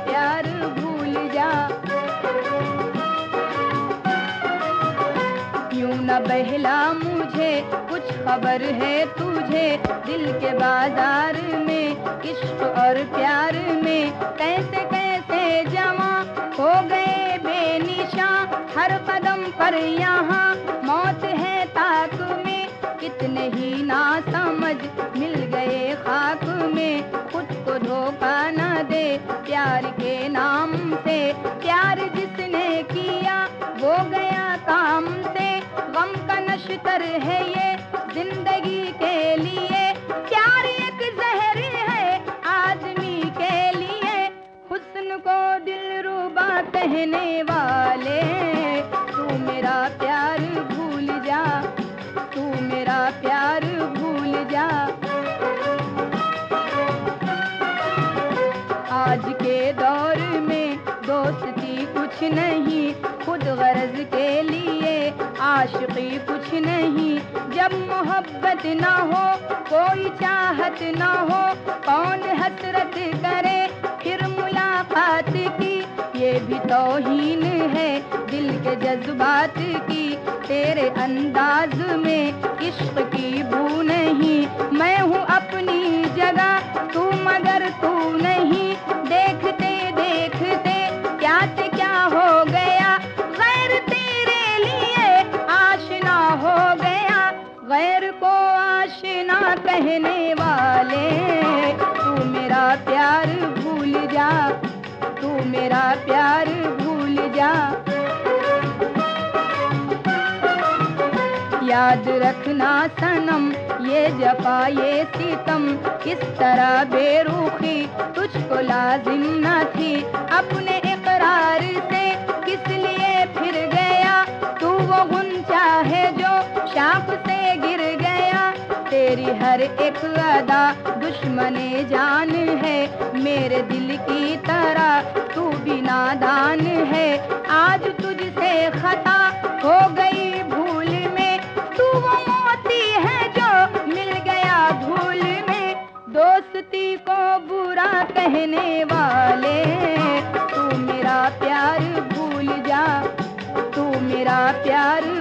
प्यार भूल जा। यूं न बहला मुझे, कुछ खबर है तुझे, दिल के बाजार में इश्क और प्यार में कैसे कैसे जमा हो गए बेनिशा। हर कदम पर यहाँ मौत है ताक में, कितने ही ना समझ मिल गए खाक में। खुद को धोखा न दे प्यार के नाम से, प्यार जिसने किया वो गया काम से। गम का नश्तर है ये जिंदगी के लिए, प्यार एक जहर है आदमी के लिए। हुस्न को दिलरुबा कहने वाले, तू मेरा प्यार भूल जा, तू मेरा प्यार भूल जा। आज के दौर में दोस्ती कुछ नहीं, खुद गरज के लिए आशिकी कुछ नहीं। जब मोहब्बत न हो कोई चाहत न हो, कौन हसरत करे फिर मुलाकात की। ये भी तौहीन है दिल के जज्बात की, तेरे अंदाज में इश्क की बू नहीं। मैं हूँ अपनी जगह तू मगर तू नहीं, देखते देखते क्या से क्या हो गया। गैर तेरे लिए आशना हो गया, गैर को आशना कहने वाले, तू मेरा प्यार भूल जा, तू मेरा प्यार भूल जा। याद रखना सनम ये जफा ये सितम, किस तरह बेरुखी तुझको लाजिम न थी। अपने इकरार से किस लिए फिर गया, तू वो गुंचा है जो शाख से गिर गया। तेरी हर एक अदा दुश्मने जान है, मेरे दिल की तरह तू भी नादान है। आज तुझसे खता हो गई भूल में, तू वो मोती है जो मिल गया धूल में। दोस्ती को बुरा कहने वाले, तू मेरा प्यार भूल जा, तू मेरा प्यार